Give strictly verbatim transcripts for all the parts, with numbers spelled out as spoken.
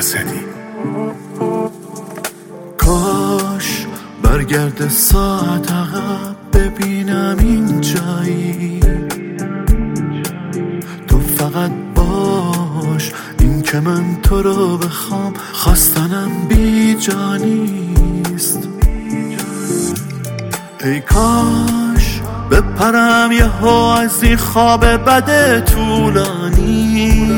اسدی. کاش برگرد ساعت عقب ببینم این جایی، تو فقط باش، این که من تو رو بخوام خواستنم بی جا نیست. ای کاش بپرم یه ها از این خواب بد طولانی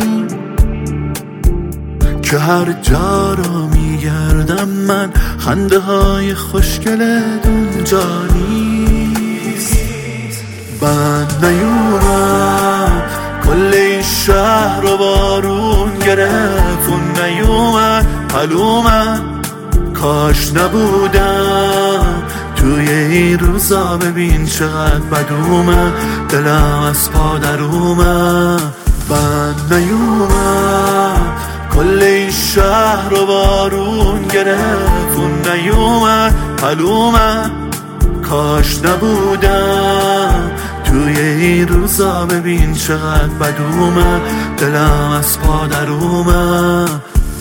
که هر جا رو میگردم من خنده های خوشگلت اونجا نیست. بعد نیومد کل این شهر رو بارون گرفت، اون نیومد حلومد کاش نبودم توی این روزا، ببین چقدر بد اومد دلم از پادر اومد. بعد نیومد کل این شهر رو بارون گرفت، اون نیومد حلومد کاش نبودم توی این روزا، ببین چقدر بد اومد دلم از پادر اومد.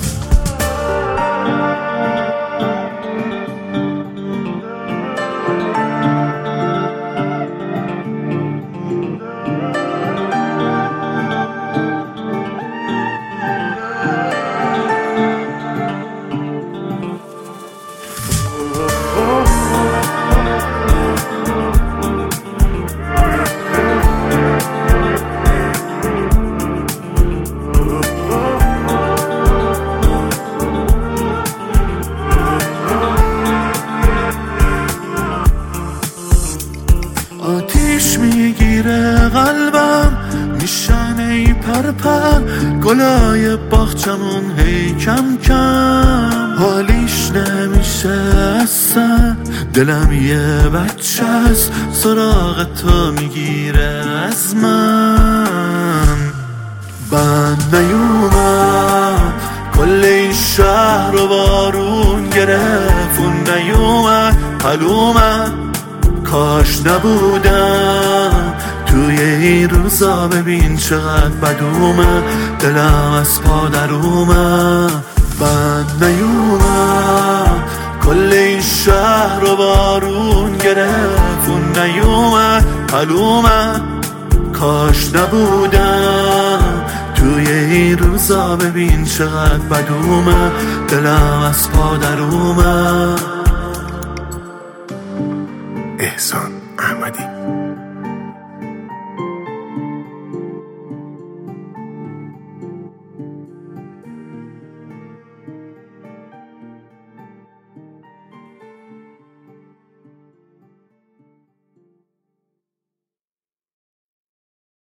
آتیش میگیره قلبم میشن ای پرپر، گلای باغچمون هی کم کم حالیش نمیشه اصلا، دلم یه بچه است سراغ تو میگیره از من. بعد نیومد کل این شهر رو بارون گرفت، اون نیومد حلومد کاش نبودم توی این روزا، ببین چقدر بد اومد دلم از پادر اومد. بعد نیومد کل این شهر رو بارون گرفت، اون نیومد حلومد کاش نبودم توی این روزا، ببین چقدر بد اومد دلم از پادر اومد.